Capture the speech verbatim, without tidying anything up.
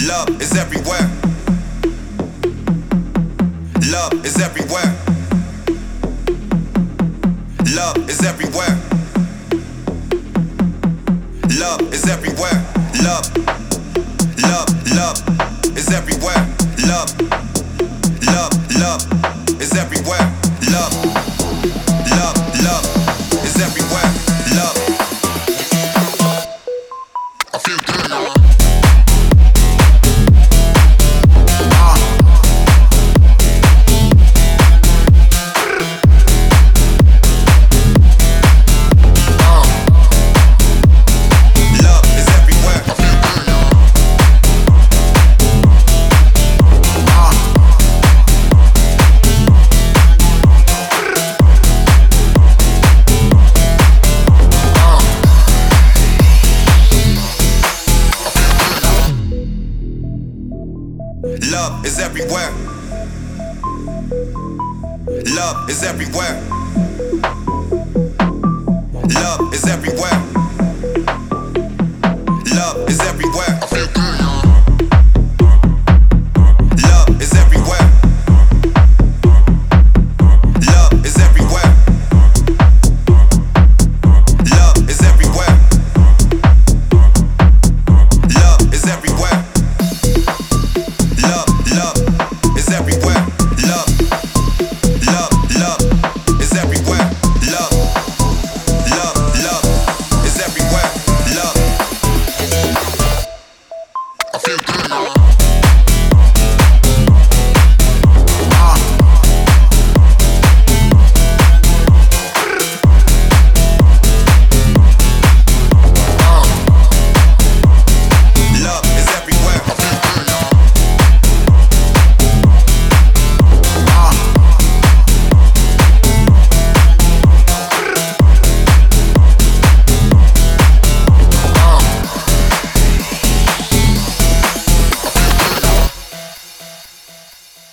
Love is everywhere. Love is everywhere. Love is everywhere. Love is everywhere. Love, love, love is everywhere. Love, love, love is everywhere. Love, love, love is everywhere. Love. I feel good, y'all. Love is everywhere. Love is everywhere. Love is everywhere.